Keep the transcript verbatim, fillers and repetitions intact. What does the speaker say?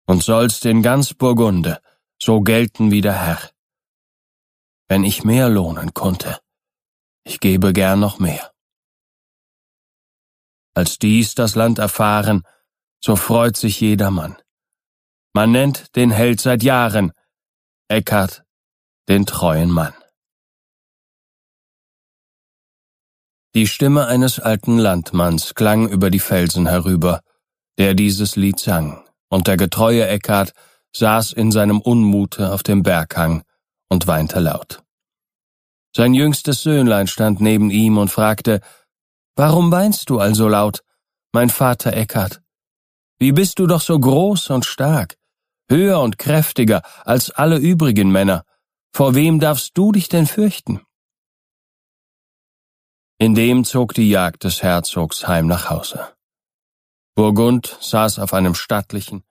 und sollst in ganz Burgunde so gelten wie der Herr. Wenn ich mehr lohnen konnte, ich gebe gern noch mehr. Als dies das Land erfahren, so freut sich jedermann. Man nennt den Held seit Jahren Eckart, den treuen Mann. Die Stimme eines alten Landmanns klang über die Felsen herüber, der dieses Lied sang, und der getreue Eckart saß in seinem Unmute auf dem Berghang und weinte laut. Sein jüngstes Söhnlein stand neben ihm und fragte: »Warum weinst du also laut, mein Vater Eckart? Wie bist du doch so groß und stark, höher und kräftiger als alle übrigen Männer? Vor wem darfst du dich denn fürchten?« Indem zog die Jagd des Herzogs heim nach Hause. Burgund saß auf einem stattlichen,